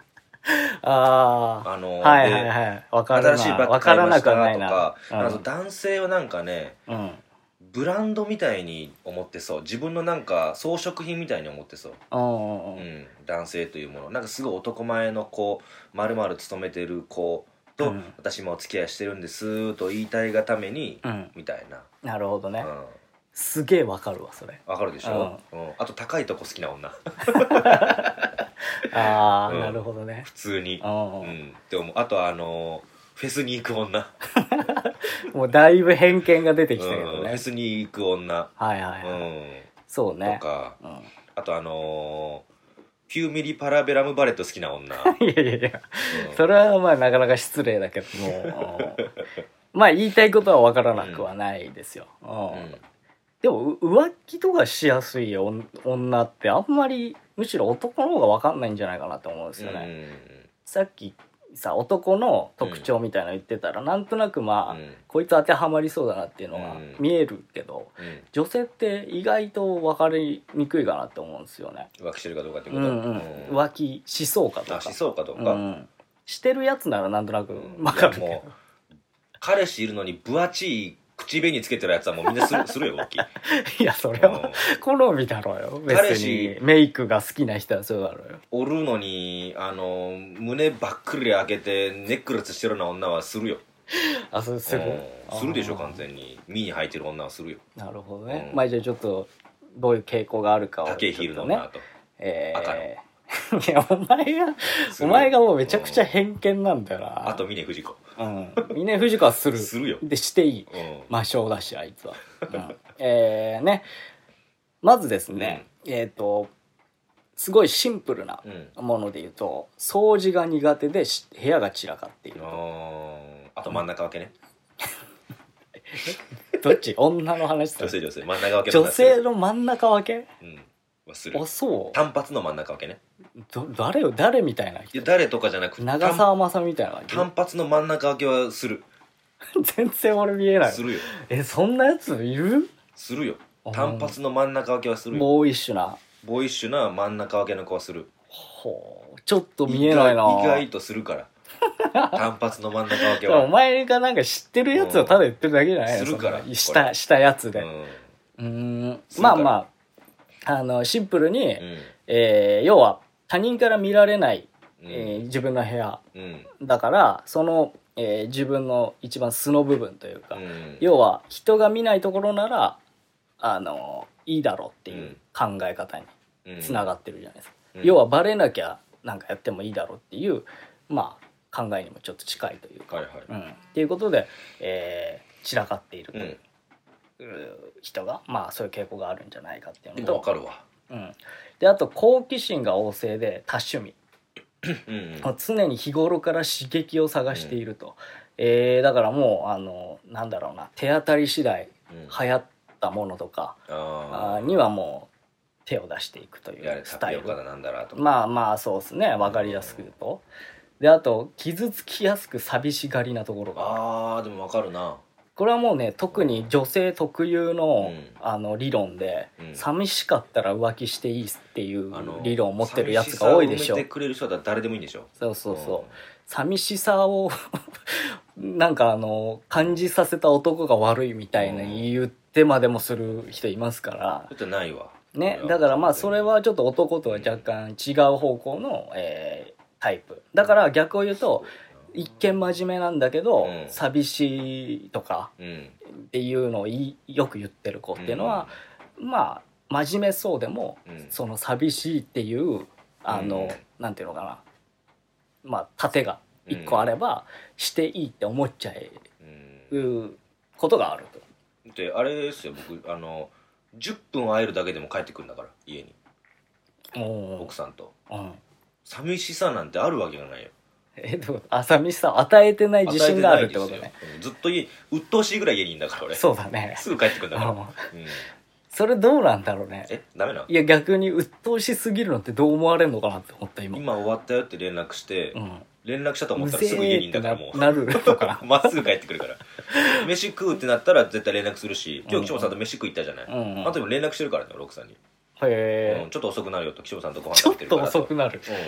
あああのはいはいはいわかるな新しいバッグ買いましたとか、 わからなくはないな、うん、 あの男性はなんかね、うん、ブランドみたいに思ってそう、自分のなんか装飾品みたいに思ってそう、うん、うん、男性というものなんかすごい男前の子丸々勤めてる子と、うん、私もお付き合いしてるんですと言いたいがために、うん、みたいな。 なるほどね、うん、すげえわかるわそれ。 わかるでしょ、うんうん、あと高いとこ好きな女ああ、うん、なるほどね普通に、うんうん、でもあとあのフェスに行く女もうだいぶ偏見が出てきたけどね、うん、 フェスに行く女はいはいはい、うん、そうねとか、うん、あとあのー、きゅうミリパラベラムバレット好きな女いやいやいや、うん、それはまあなかなか失礼だけどもまあ言いたいことは分からなくはないですよ、うんうん、でも浮気とかしやすい女ってあんまりむしろ男の方が分かんないんじゃないかなと思うんですよね、うん、さっきさ男の特徴みたいなの言ってたら、うん、なんとなくまあ、うん、こいつ当てはまりそうだなっていうのは見えるけど、うん、女性って意外と分かりにくいかなって思うんですよね。 浮気してるかどうかってこと、 うんうん、浮気しそうかとか。 あしそうかとか、うん、 してるやつならなんとなく分かるけど、もう彼氏いるのに分厚い口紅つけてるやつはもうみんなす る, するよ浮気いやそれは好みだろうよ別に。メイクが好きな人はそうだろうよ。 おるのにあの胸ばっくり開けてネックレスしてるような女はするよあそうするするでしょ完全に。ミニ履いてる女はするよ。 なるほどね、うん、まあじゃあちょっとどういう傾向があるかを、ね、 竹ヒールの女と、 えー、赤のいやお前がお前がもうめちゃくちゃ偏見なんだよな、 うん、あと峰不二子、 うん、峰不二子はするするよでしていい、うん、魔性だしあいつは、うん、えーねまずですね、うん、えっ、ー、とすごいシンプルなもので言うと、うん、掃除が苦手で部屋が散らかっていると。 あと真ん中分けねどっち女の話する女性女性真ん中分け女性の真ん中分け、 うんする。 あそう単発の真ん中分けね。 ど誰よ誰みたいな人。 いや誰とかじゃなくて長澤まさみたいな感じ。 単発の真ん中分けはする全然俺見えない。 するよ。 えそんなやついる？ するよ。単発の真ん中分けはするよ。 ボーイッシュなボーイッシュな真ん中分けの子はする。 ほうちょっと見えないな。 意外とするから単発の真ん中分けはお前がなんか知ってるやつをただ言ってるだけじゃないの、 するからしたしたやつで、うん、うんまあまああのシンプルに、うんえー、要は他人から見られない、うんえー、自分の部屋、うん、だからその、えー、自分の一番素の部分というか、うん、要は人が見ないところならあのいいだろうっていう考え方につながってるじゃないですか、うん、要はバレなきゃなんかやってもいいだろうっていうまあ考えにもちょっと近いというか、はいはいうん、っていうことで、えー、散らかっているという、うん人がまあそういう傾向があるんじゃないかっていうのと分かるわ、 うん、であと好奇心が旺盛で多趣味うん、うん、常に日頃から刺激を探していると、うんえー、だからもうあのなんだろうな手当たり次第、うん、流行ったものとかあにはもう手を出していくというスタイル。まあまあそうですね分かりやすく言うと、うん、であと傷つきやすく寂しがりなところがああでも分かるな。 これはもうね特に女性特有の、うん、あの理論で、うん、寂しかったら浮気していいっていう理論を持ってるやつが多いでしょ。寂しさを埋めてくれる人だったら誰でもいいんでしょ。 そうそうそう、うん、寂しさをなんかあの感じさせた男が悪いみたいな言ってまでもする人いますから、 ちょっとないわね。だからまあそれはちょっと男とは若干違う方向の、えー、タイプだから逆を言うと一見真面目なんだけど、うん、寂しいとかっていうのをいよく言ってる子っていうのは、うん、まあ真面目そうでも、うん、その寂しいっていうあの、うん、なんていうのかなまあ盾が一個あれば、していいって思っちゃえることがあると。 であれですよ僕あのじゅっぷん会えるだけでも帰ってくるんだから家に奥さんと、うん、寂しさなんてあるわけがないよ。 えどうあ寂しさを与えてない自信があるってことね。 ずっと家鬱陶しいぐらい家にいんだから俺。 そうだねすぐ帰ってくるんだから、うん、 それどうなんだろうね。 えダメなの？ いや逆に鬱陶しすぎるのってどう思われるのかなって思った今。 今終わったよって連絡して、うん、連絡したと思ったらすぐ家にいんだからもうなるとかまっすぐ帰ってくるから飯食うってなったら絶対連絡するし、今日岸本さんと飯食い行ったじゃない、うんうん、あとでも連絡してるからね奥さんに。へえ、うん、ちょっと遅くなるよと岸本さんとご飯食べてるから。 ちょっと遅くなる、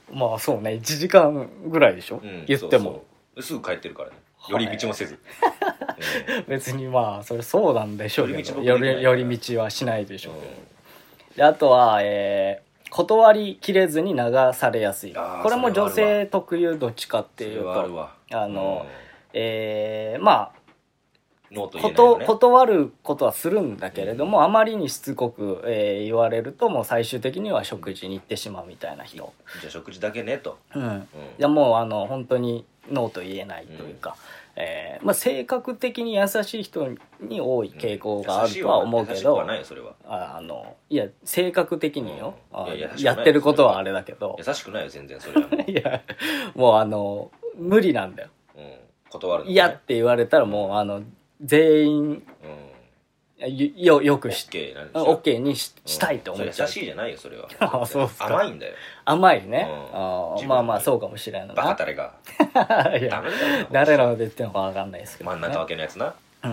まあそうねいちじかんぐらいでしょ、うん、言っても。 そうそうすぐ帰ってるからね、寄り道もせず、 うん、別にまあそれそうなんでしょうけど寄り寄り道はしないでしょうけど、うん、であとは、えー、断りきれずに流されやすい。これも女性特有どっちかっていうと あ, あの、うん、えー、まあノーと言えないよね、断ることはするんだけれども、うん、あまりにしつこく、えー、言われるともう最終的には食事に行ってしまうみたいな人、 じゃあ食事だけねと、 うんうん、いやもうあの本当にノーと言えないというか、うんえーまあ、性格的に優しい人に多い傾向があるとは思うけど、うん、いあのいや性格的によ、うん、や, やってることはあれだけど優しくないよ全然それはもういやもうあの無理なんだよ、 うん、断るの、ね、 嫌って言われたらもうあの全員、うん、よ, よくし OK に し, したいと思っちゃう、 うん、優しいじゃないよそれはあそうっすか甘いんだよ甘いね、うん、あまあまあそうかもしれないなバカタレがいや誰ので言ってるのか分かんないですけど、ね、 真ん中分けのやつな、 うん、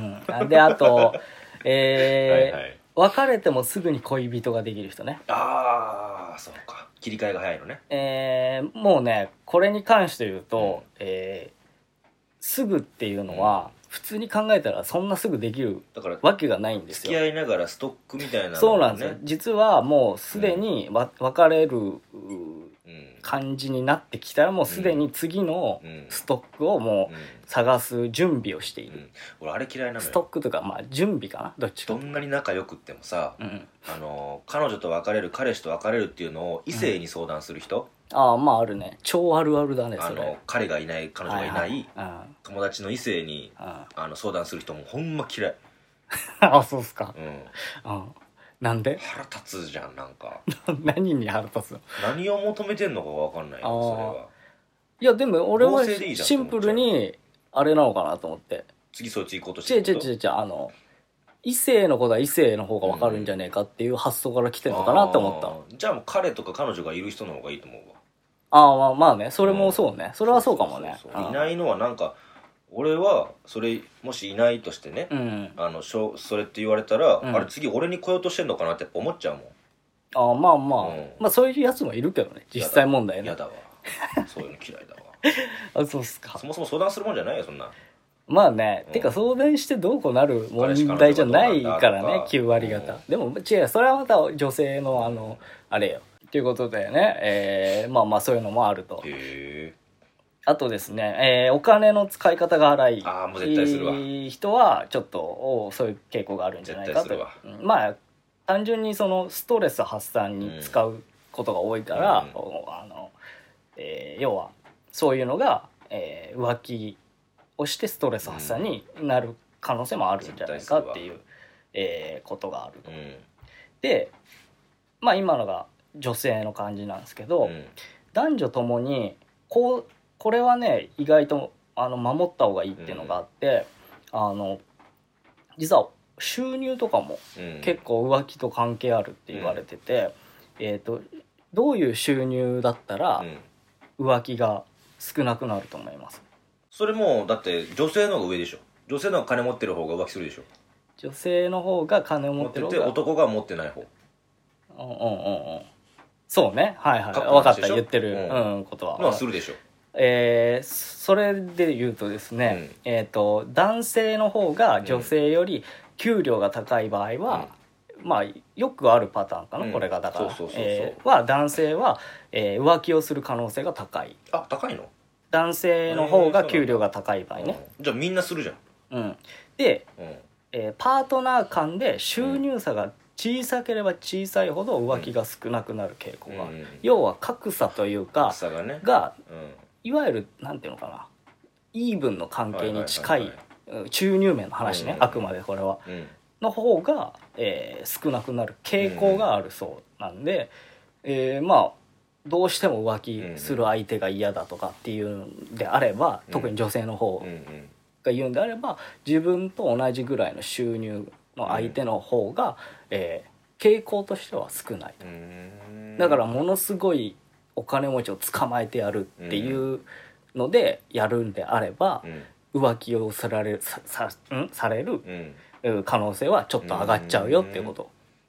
であとえーはい、はい、別れてもすぐに恋人ができる人ね。 ああそうか切り替えが早いのね。えー、もうねこれに関して言うと、うん、えー、すぐっていうのは、うん普通に考えたらそんなすぐできるわけがないんですよ。 付き合いながらストックみたいなの、ね、 そうなんですよ。実はもうすでに、うん、別れる感じになってきたらもうすでに次のストックをもう探す準備をしている、うんうん、 俺あれ嫌いなのよ。 ストックとかまあ準備かなどっちか。 どんなに仲良くってもさ、うん、あの彼女と別れる彼氏と別れるっていうのを異性に相談する人、 うん、ああまああるね。超あるあるだねそれ。あの彼がいない彼女がいない、はいはい、友達の異性にあの相談する人もほんま嫌いあそうっすか。 うん、 うんなんで腹立つじゃんなんか何に腹立つの。 何を求めてんのかが分かんないよそれは。 いやでも俺はシンプルにあれなのかなと思って。 次そっち行こうとしてること。 違う違う違うあの異性のことは異性の方が分かるんじゃねえかっていう発想から来てるのかなって思った、 うん、じゃあもう彼とか彼女がいる人の方がいいと思うわ。 ああまあまあねそれもそうね、うん、それはそうかもね。 いないのはなんか俺はそれもしいないとしてね、うん、あのしょそれって言われたら、うん、あれ次俺に来ようとしてんのかなってやっぱ思っちゃうもん。 ああまあまあ、うん、まあそういうやつもいるけどね実際問題ね。 嫌だわそういうの嫌いだわあそうっすか。 そもそも相談するもんじゃないよそんな。 まあね、うん、てか相談してどうこうなる問題じゃないからねきゅう割方、うん、でも違うそれはまた女性のあのあれよということでね、えー、まあまあそういうのもあると。 へー。 あとですね、えー、お金の使い方が荒いあもう絶対するわ人はちょっとおそういう傾向があるんじゃないかと。うん、まあ単純にそのストレス発散に使うことが多いから、うん、あのえー、要はそういうのが、えー、浮気をしてストレス発散になる可能性もあるんじゃないかっていう、えー、ことがあると、うん、でまあ今のが女性の感じなんですけど、うん、男女ともにこうこれはね意外とあの守った方がいいっていうのがあって、うん、あの実は収入とかも結構浮気と関係あるって言われてて、うん、えーと、どういう収入だったら浮気が少なくなると思います？ それもだって女性の方が上でしょ。女性の方が金持ってる方が浮気するでしょ。 女性の方が金を持ってる方が持ってて男が持ってない方。 うんうんうんうんそうねはいはい分かった言ってる、うんうん、ことはまあするでしょ。 えー、それで言うとですね、うん、えーと男性の方が女性より給料が高い場合は、うん、まあよくあるパターンかな、うん、これがだからは男性は、えー、浮気をする可能性が高い。 あ高いの？ 男性の方が給料が高い場合ね、 うん、じゃあみんなするじゃん、 うん、で、うんえー、パートナー間で収入差が小さければ小さいほど浮気が少なくなる傾向がある、うん、要は格差というか格差がね、 がいわゆるなんていうのかなイーブンの関係に近い注入面の話ね、うん、あくまでこれは、うん、の方が、えー、少なくなる傾向があるそうなんで、うんえー、まあどうしても浮気する相手が嫌だとかっていうんであれば、うん、特に女性の方が言うんであれば自分と同じぐらいの収入の相手の方が、うんえー、傾向としては少ないと。だからものすごいお金持ちを捕まえてやるっていうのでやるんであれば、うん、浮気をされる さ, さ, んされる可能性はちょっと上がっちゃうよっていうこと。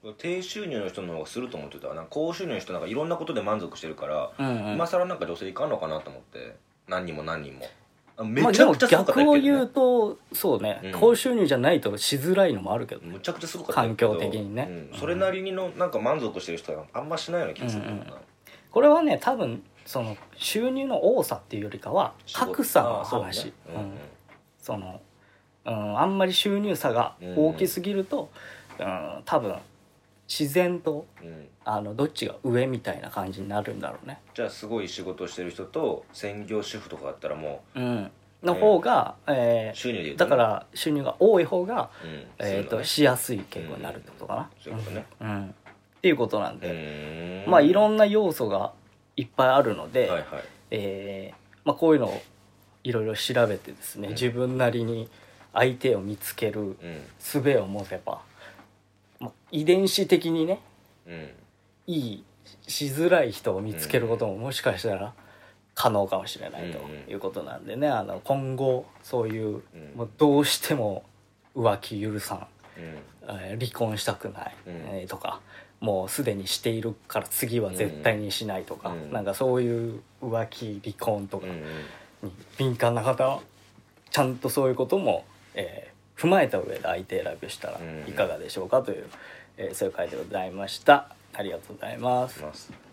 低収入の人の方がすると思ってた。なんか高収入の人なんかいろんなことで満足してるから、 うんうん、 今更なんか女性いかんのかなと思って、何人も何人も。 めちゃくちゃすごかったけど、ね、まあ、逆を言うとそうね、うん、高収入じゃないとしづらいのもあるけど、ね、 むちゃくちゃすごかったけど環境的にね、 うん、それなりにのなんか満足してる人はあんましないような気がする、うんうん、 これはね多分その収入の多さっていうよりかは格差の話、ね、うんうん、その、うん、あんまり収入差が大きすぎると、うんうん、多分自然と、うん、あのどっちが上みたいな感じになるんだろうね。 じゃあすごい仕事してる人と専業主婦とかだったらもう、うん、の方が、うん、えー、 収入で言うと、ね、だから収入が多い方が、うん、えーとね、しやすい傾向になるってことかな、 うん、そういうことね、 うんうん、っていうことなんで、まあいろんな要素がいっぱいあるので、はいはい、えーまあ、こういうのをいろいろ調べてですね、うん、自分なりに相手を見つける術を持てば、まあ、遺伝子的にね、うん、いいしづらい人を見つけることももしかしたら可能かもしれないということなんでね、あの今後そういう、もうどうしても浮気許さん、うん、離婚したくない、うんえー、とかもうすでにしているから次は絶対にしないとか、うん、なんかそういう浮気離婚とかに敏感な方はちゃんとそういうことも、えー、踏まえた上で相手選びをしたらいかがでしょうかという、えー、そういう回でございました。ありがとうございます。